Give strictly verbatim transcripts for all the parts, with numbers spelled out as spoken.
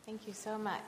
Thank you so much.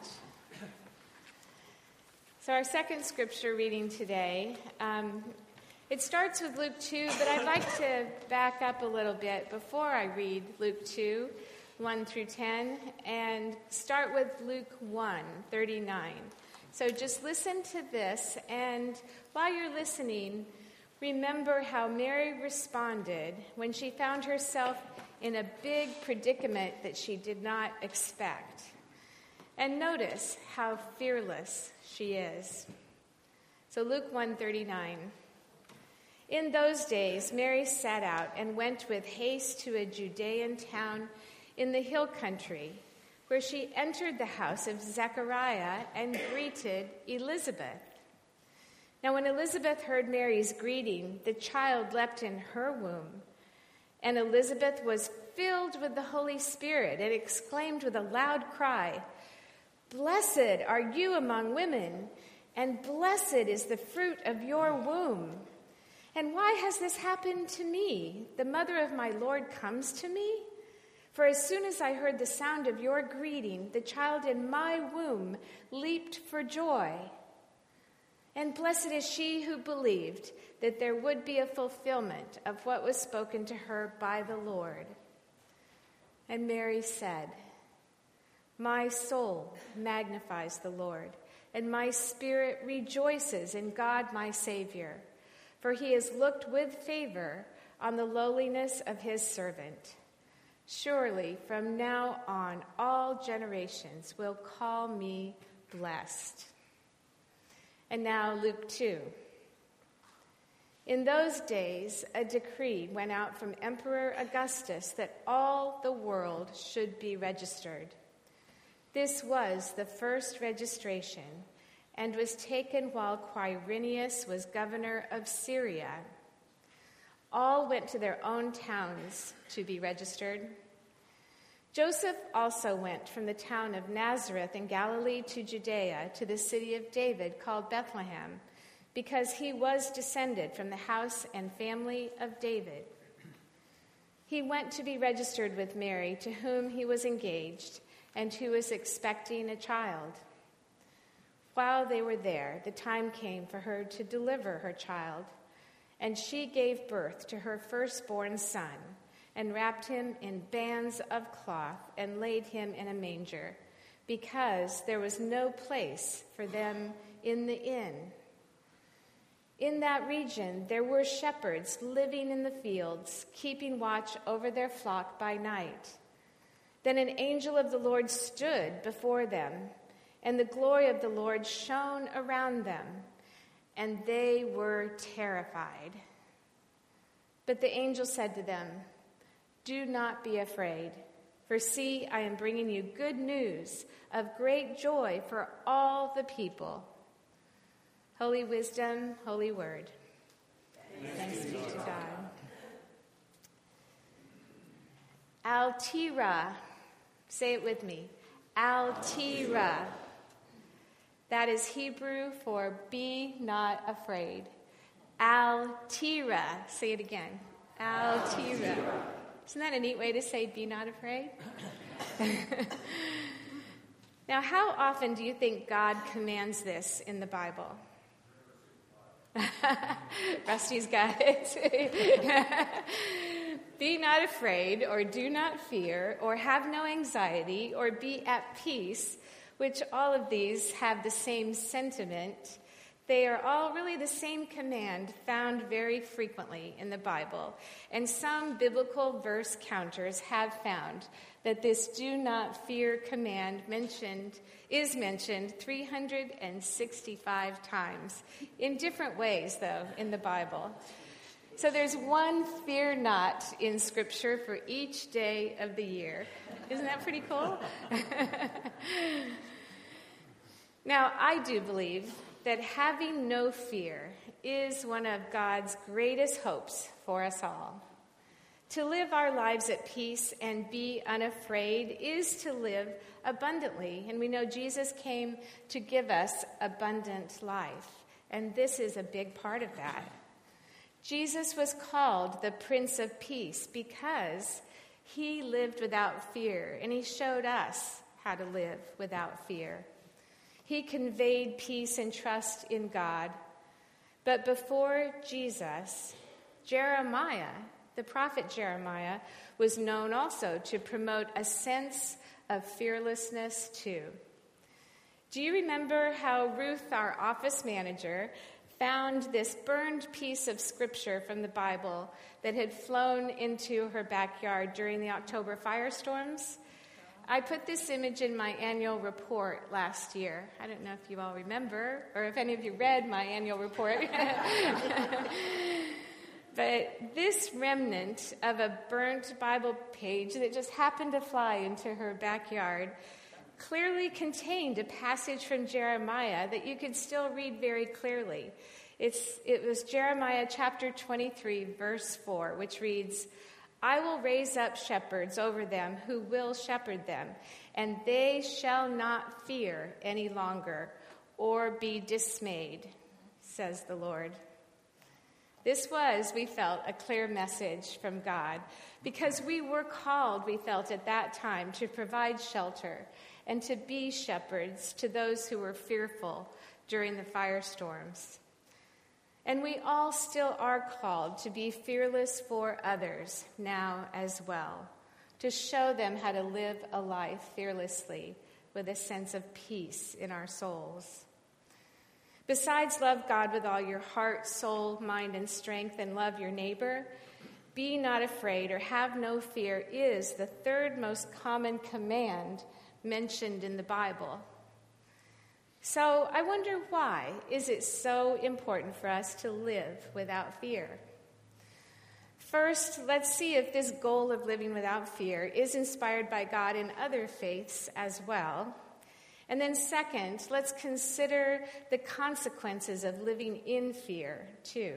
So our second scripture reading today, um, it starts with Luke two, but I'd like to back up a little bit before I read Luke two, one through ten, and start with Luke one, thirty-nine. So just listen to this, and while you're listening, remember how Mary responded when she found herself in a big predicament that she did not expect. And notice how fearless she is. So Luke one thirty-nine. In those days, Mary set out and went with haste to a Judean town in the hill country, where she entered the house of Zechariah and greeted Elizabeth. Now when Elizabeth heard Mary's greeting, the child leapt in her womb. And Elizabeth was filled with the Holy Spirit and exclaimed with a loud cry, "Blessed are you among women, and blessed is the fruit of your womb. And why has this happened to me? The mother of my Lord comes to me? For as soon as I heard the sound of your greeting, the child in my womb leaped for joy. And blessed is she who believed that there would be a fulfillment of what was spoken to her by the Lord." And Mary said, "My soul magnifies the Lord, and my spirit rejoices in God my Savior, for he has looked with favor on the lowliness of his servant. Surely from now on all generations will call me blessed." And now Luke two. In those days, a decree went out from Emperor Augustus that all the world should be registered. This was the first registration and was taken while Quirinius was governor of Syria. All went to their own towns to be registered. Joseph also went from the town of Nazareth in Galilee to Judea, to the city of David called Bethlehem, because he was descended from the house and family of David. He went to be registered with Mary, to whom he was engaged, and who was expecting a child. While they were there, the time came for her to deliver her child, and she gave birth to her firstborn son, and wrapped him in bands of cloth and laid him in a manger, because there was no place for them in the inn. In that region there were shepherds living in the fields, keeping watch over their flock by night. Then an angel of the Lord stood before them, and the glory of the Lord shone around them, and they were terrified. But the angel said to them, "Do not be afraid, for see, I am bringing you good news of great joy for all the people." Holy wisdom, holy word. Thanks, Thanks be to God. Altira. Say it with me. Altira. That is Hebrew for be not afraid. Altira. Say it again. Altira. Isn't that a neat way to say be not afraid? Now, how often do you think God commands this in the Bible? Rusty's got it. Be not afraid, or do not fear, or have no anxiety, or be at peace, which all of these have the same sentiment. They are all really the same command found very frequently in the Bible. And some biblical verse counters have found that this do not fear command mentioned is mentioned three hundred sixty-five times, in different ways, though, in the Bible. So there's one fear not in Scripture for each day of the year. Isn't that pretty cool? Now, I do believe that having no fear is one of God's greatest hopes for us all. To live our lives at peace and be unafraid is to live abundantly. And we know Jesus came to give us abundant life. And this is a big part of that. Jesus was called the Prince of Peace because he lived without fear. And he showed us how to live without fear. He conveyed peace and trust in God. But before Jesus, Jeremiah, the prophet Jeremiah, was known also to promote a sense of fearlessness too. Do you remember how Ruth, our office manager, found this burned piece of scripture from the Bible that had flown into her backyard during the October firestorms? I put this image in my annual report last year. I don't know if you all remember or if any of you read my annual report. But this remnant of a burnt Bible page that just happened to fly into her backyard clearly contained a passage from Jeremiah that you could still read very clearly. It's, it was Jeremiah chapter twenty-three, verse four, which reads, "I will raise up shepherds over them who will shepherd them, and they shall not fear any longer or be dismayed, says the Lord." This was, we felt, a clear message from God because we were called, we felt at that time, to provide shelter and to be shepherds to those who were fearful during the firestorms. And we all still are called to be fearless for others now as well, to show them how to live a life fearlessly with a sense of peace in our souls. Besides love God with all your heart, soul, mind, and strength, and love your neighbor, be not afraid or have no fear is the third most common command mentioned in the Bible. So I wonder, why is it so important for us to live without fear? First, let's see if this goal of living without fear is inspired by God in other faiths as well. And then second, let's consider the consequences of living in fear too.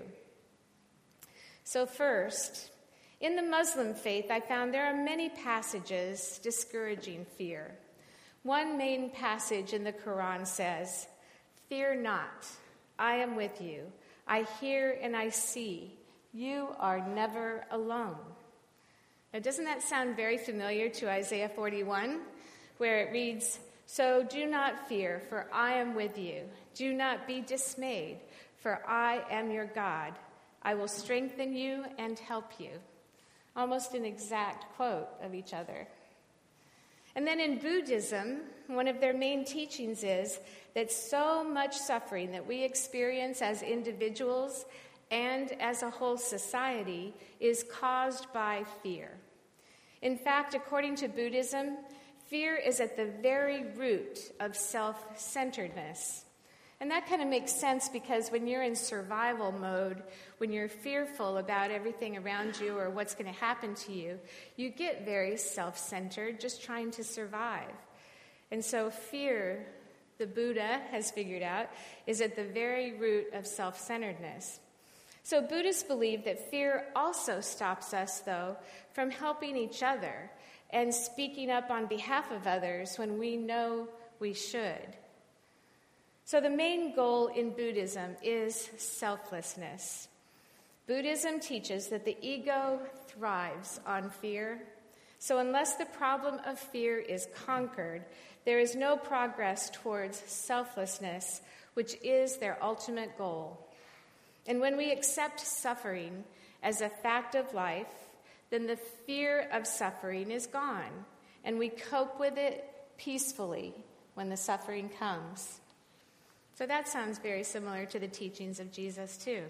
So first, in the Muslim faith, I found there are many passages discouraging fear. One main passage in the Quran says, "Fear not, I am with you. I hear and I see. You are never alone." Now, doesn't that sound very familiar to Isaiah forty-one, where it reads, "So do not fear, for I am with you. Do not be dismayed, for I am your God. I will strengthen you and help you." Almost an exact quote of each other. And then in Buddhism, one of their main teachings is that so much suffering that we experience as individuals and as a whole society is caused by fear. In fact, according to Buddhism, fear is at the very root of self-centeredness. And that kind of makes sense because when you're in survival mode, when you're fearful about everything around you or what's going to happen to you, you get very self-centered, just trying to survive. And so fear, the Buddha has figured out, is at the very root of self-centeredness. So Buddhists believe that fear also stops us, though, from helping each other and speaking up on behalf of others when we know we should. So the main goal in Buddhism is selflessness. Buddhism teaches that the ego thrives on fear. So unless the problem of fear is conquered, there is no progress towards selflessness, which is their ultimate goal. And when we accept suffering as a fact of life, then the fear of suffering is gone, and we cope with it peacefully when the suffering comes. So that sounds very similar to the teachings of Jesus, too.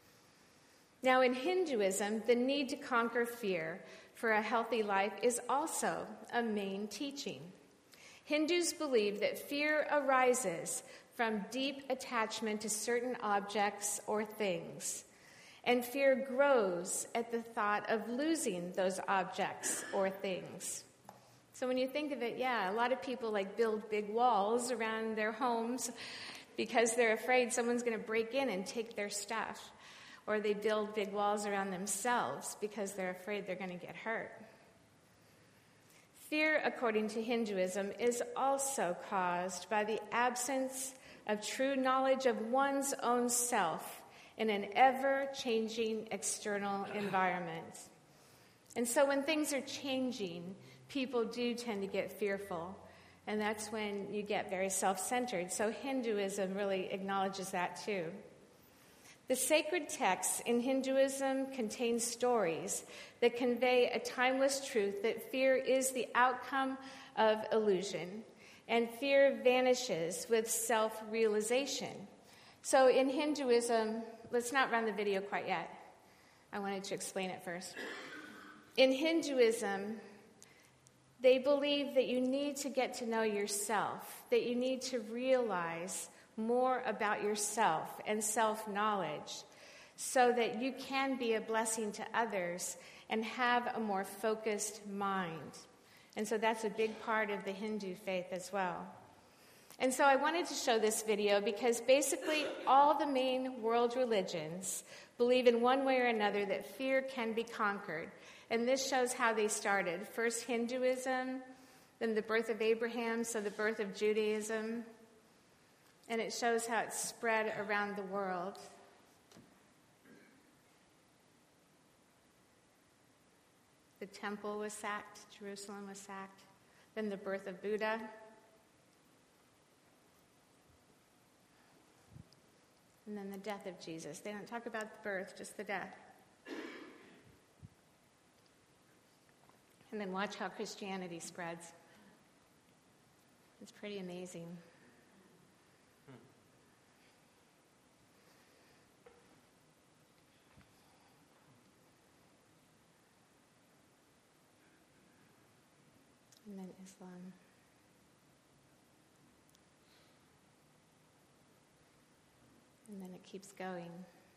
Now, in Hinduism, the need to conquer fear for a healthy life is also a main teaching. Hindus believe that fear arises from deep attachment to certain objects or things, and fear grows at the thought of losing those objects or things. So when you think of it, yeah, a lot of people like build big walls around their homes because they're afraid someone's going to break in and take their stuff. Or they build big walls around themselves because they're afraid they're going to get hurt. Fear, according to Hinduism, is also caused by the absence of true knowledge of one's own self in an ever-changing external environment. And so when things are changing, people do tend to get fearful. And that's when you get very self-centered. So Hinduism really acknowledges that too. The sacred texts in Hinduism contain stories that convey a timeless truth that fear is the outcome of illusion, and fear vanishes with self-realization. So in Hinduism, let's not run the video quite yet. I wanted to explain it first. In Hinduism, they believe that you need to get to know yourself, that you need to realize more about yourself and self-knowledge so that you can be a blessing to others and have a more focused mind. And so that's a big part of the Hindu faith as well. And so I wanted to show this video because basically all the main world religions believe in one way or another that fear can be conquered. And this shows how they started. First Hinduism, then the birth of Abraham, so the birth of Judaism. And it shows how it spread around the world. The temple was sacked, Jerusalem was sacked. Then the birth of Buddha. And then the death of Jesus. They don't talk about the birth, just the death. And then watch how Christianity spreads. It's pretty amazing. And then Islam. And then it keeps going.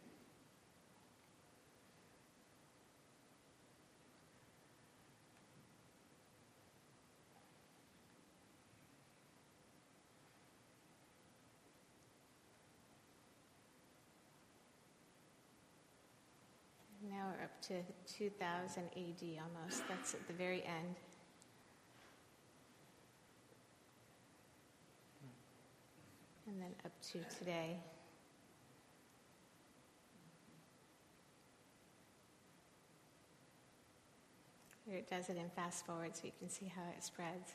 Now we're up to two thousand A D almost. That's at the very end. And then up to today. Here it does it in fast forward so you can see how it spreads.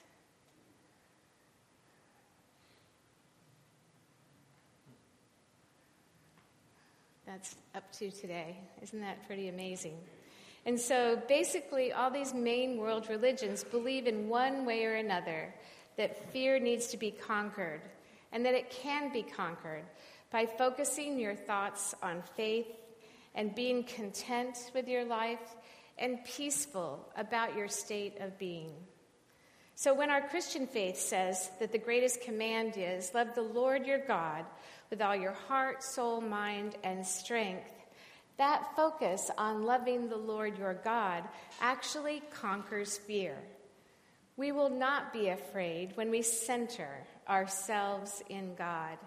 That's up to today. Isn't that pretty amazing? And so basically all these main world religions believe in one way or another that fear needs to be conquered, and that it can be conquered by focusing your thoughts on faith and being content with your life and peaceful about your state of being. So when our Christian faith says that the greatest command is, love the Lord your God with all your heart, soul, mind, and strength, that focus on loving the Lord your God actually conquers fear. We will not be afraid when we center ourselves in God.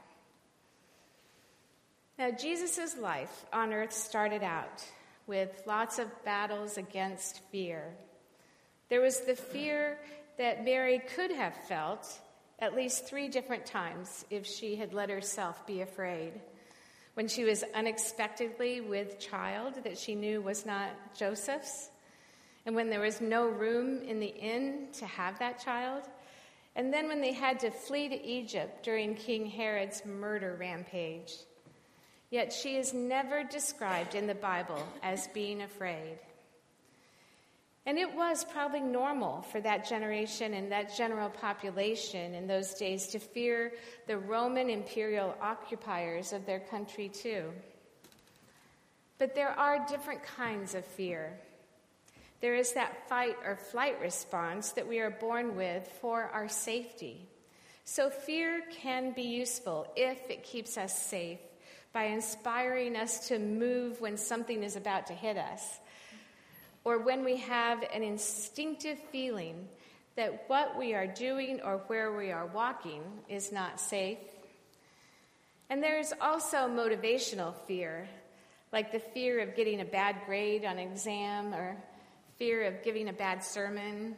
Now, Jesus' life on earth started out with lots of battles against fear. There was the fear that Mary could have felt at least three different times if she had let herself be afraid. When she was unexpectedly with child that she knew was not Joseph's, and when there was no room in the inn to have that child, and then when they had to flee to Egypt during King Herod's murder rampage. Yet she is never described in the Bible as being afraid. And it was probably normal for that generation and that general population in those days to fear the Roman imperial occupiers of their country too. But there are different kinds of fear. There is that fight or flight response that we are born with for our safety. So fear can be useful if it keeps us safe by inspiring us to move when something is about to hit us, or when we have an instinctive feeling that what we are doing or where we are walking is not safe. And there is also motivational fear, like the fear of getting a bad grade on an exam or fear of giving a bad sermon.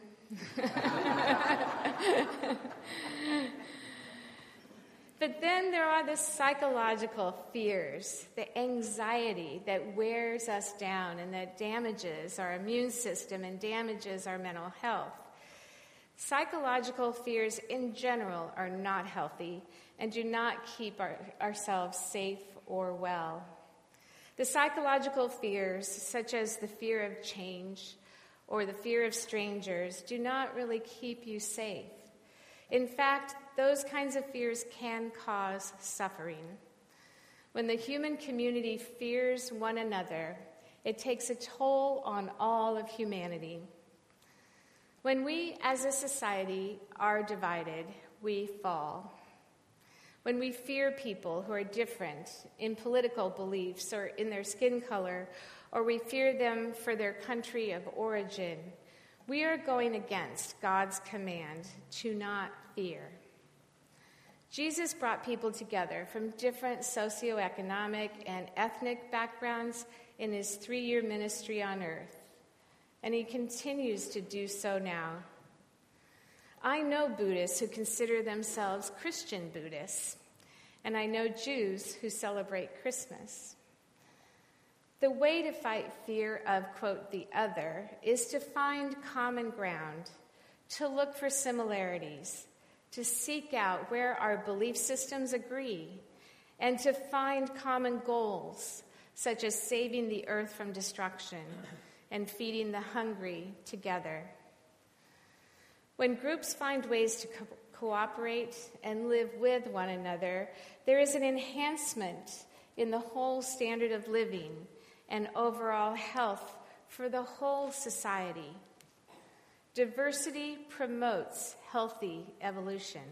But then there are the psychological fears, the anxiety that wears us down and that damages our immune system and damages our mental health. Psychological fears in general are not healthy and do not keep our, ourselves safe or well. The psychological fears, such as the fear of change or the fear of strangers, do not really keep you safe. In fact, those kinds of fears can cause suffering. When the human community fears one another, it takes a toll on all of humanity. When we as a society are divided, we fall. When we fear people who are different in political beliefs or in their skin color, or we fear them for their country of origin, we are going against God's command to not fear. Jesus brought people together from different socioeconomic and ethnic backgrounds in his three-year ministry on earth, and he continues to do so now. I know Buddhists who consider themselves Christian Buddhists, and I know Jews who celebrate Christmas. The way to fight fear of, quote, the other is to find common ground, to look for similarities, to seek out where our belief systems agree, and to find common goals, such as saving the earth from destruction and feeding the hungry together. When groups find ways to co- cooperate and live with one another, there is an enhancement in the whole standard of living and overall health for the whole society. Diversity promotes healthy evolution.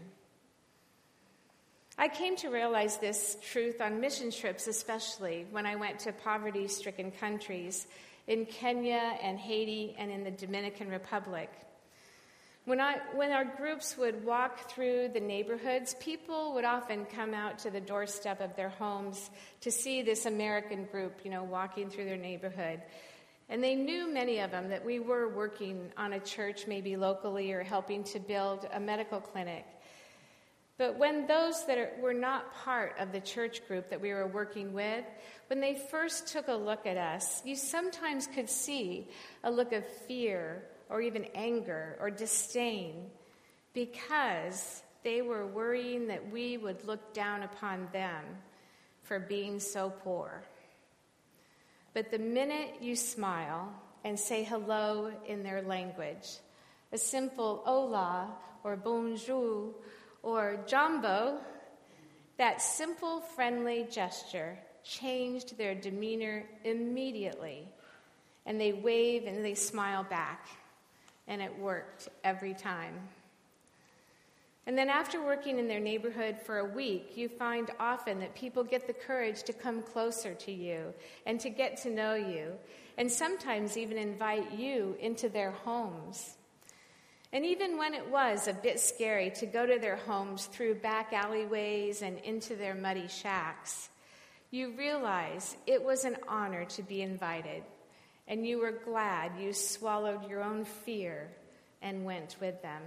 I came to realize this truth on mission trips, especially when I went to poverty-stricken countries in Kenya and Haiti and in the Dominican Republic. When, I, when our groups would walk through the neighborhoods, people would often come out to the doorstep of their homes to see this American group, you know, walking through their neighborhood. And they knew, many of them, that we were working on a church, maybe locally, or helping to build a medical clinic. But when those that are, were not part of the church group that we were working with, when they first took a look at us, you sometimes could see a look of fear or even anger or disdain because they were worrying that we would look down upon them for being so poor. But the minute you smile and say hello in their language, a simple hola or bonjour or jambo, that simple friendly gesture changed their demeanor immediately. And they wave and they smile back. And it worked every time. And then after working in their neighborhood for a week, you find often that people get the courage to come closer to you and to get to know you, and sometimes even invite you into their homes. And even when it was a bit scary to go to their homes through back alleyways and into their muddy shacks, you realize it was an honor to be invited, and you were glad you swallowed your own fear and went with them.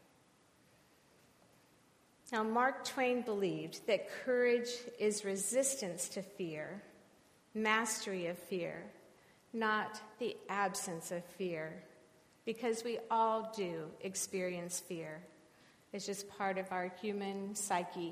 Now, Mark Twain believed that courage is resistance to fear, mastery of fear, not the absence of fear, because we all do experience fear. It's just part of our human psyche.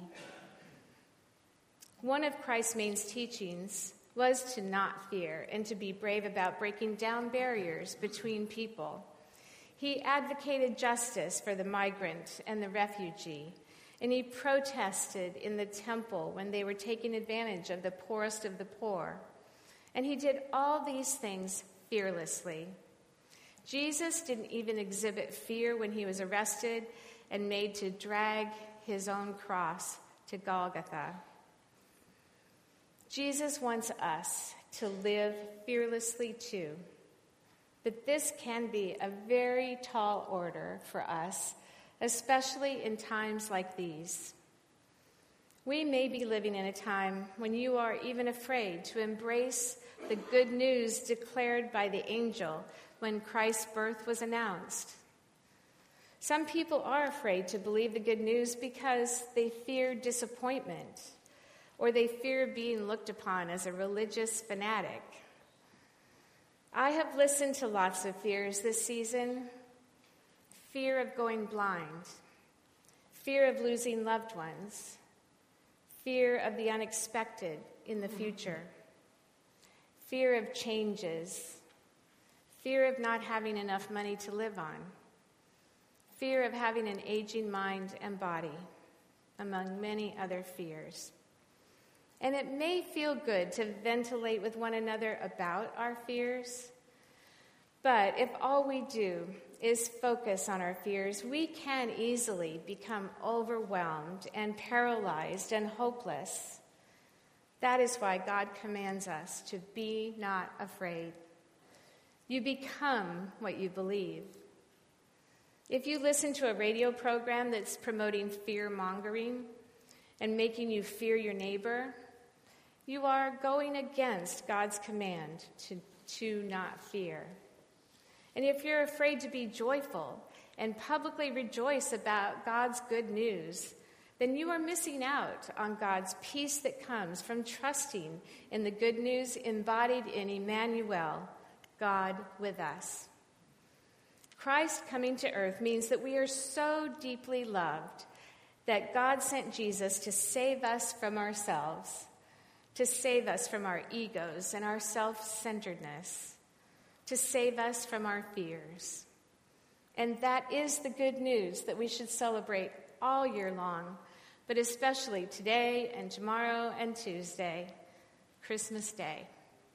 One of Christ's main teachings was to not fear and to be brave about breaking down barriers between people. He advocated justice for the migrant and the refugee, and he protested in the temple when they were taking advantage of the poorest of the poor. And he did all these things fearlessly. Jesus didn't even exhibit fear when he was arrested and made to drag his own cross to Golgotha. Jesus wants us to live fearlessly too. But this can be a very tall order for us, especially in times like these. We may be living in a time when you are even afraid to embrace the good news declared by the angel when Christ's birth was announced. Some people are afraid to believe the good news because they fear disappointment, or they fear being looked upon as a religious fanatic. I have listened to lots of fears this season. fear of going blind, fear of losing loved ones, fear of the unexpected in the future, fear of changes, fear of not having enough money to live on, fear of having an aging mind and body, among many other fears. And it may feel good to ventilate with one another about our fears, but if all we do is focus on our fears, we can easily become overwhelmed and paralyzed and hopeless. That is why God commands us to be not afraid. You become what you believe. If you listen to a radio program that's promoting fear-mongering and making you fear your neighbor, you are going against God's command to, to not fear. And if you're afraid to be joyful and publicly rejoice about God's good news, then you are missing out on God's peace that comes from trusting in the good news embodied in Emmanuel, God with us. Christ coming to earth means that we are so deeply loved that God sent Jesus to save us from ourselves, to save us from our egos and our self-centeredness, to save us from our fears. And that is the good news that we should celebrate all year long, but especially today and tomorrow and Tuesday, Christmas Day.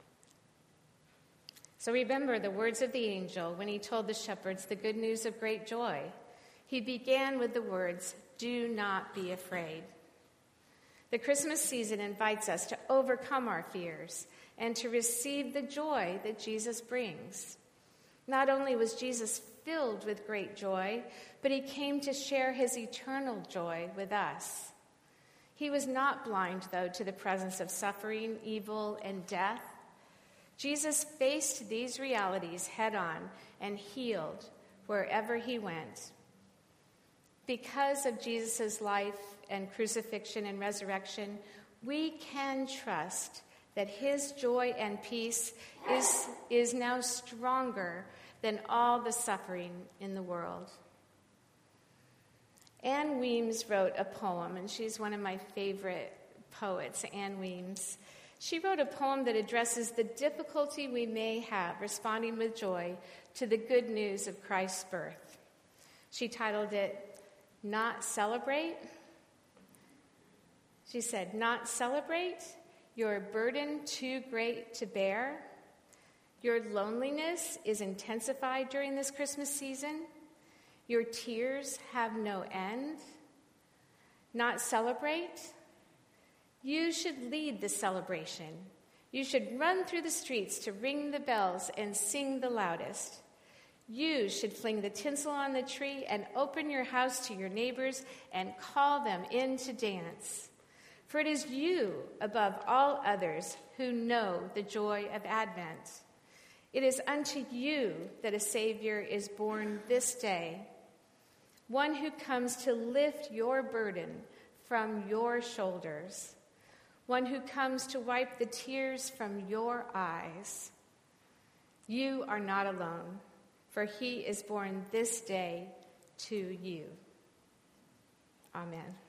So remember the words of the angel when he told the shepherds the good news of great joy. He began with the words, "Do not be afraid." The Christmas season invites us to overcome our fears and to receive the joy that Jesus brings. Not only was Jesus filled with great joy, but he came to share his eternal joy with us. He was not blind, though, to the presence of suffering, evil, and death. Jesus faced these realities head on and healed wherever he went. Because of Jesus' life and crucifixion and resurrection, we can trust that his joy and peace is, is now stronger than all the suffering in the world. Anne Weems wrote a poem, and she's one of my favorite poets, Anne Weems. She wrote a poem that addresses the difficulty we may have responding with joy to the good news of Christ's birth. She titled it, "Not Celebrate." She said, "Not celebrate? Your burden too great to bear? Your loneliness is intensified during this Christmas season? Your tears have no end? Not celebrate? You should lead the celebration. You should run through the streets to ring the bells and sing the loudest. You should fling the tinsel on the tree and open your house to your neighbors and call them in to dance. For it is you, above all others, who know the joy of Advent. It is unto you that a Savior is born this day, one who comes to lift your burden from your shoulders, one who comes to wipe the tears from your eyes. You are not alone, for he is born this day to you." Amen.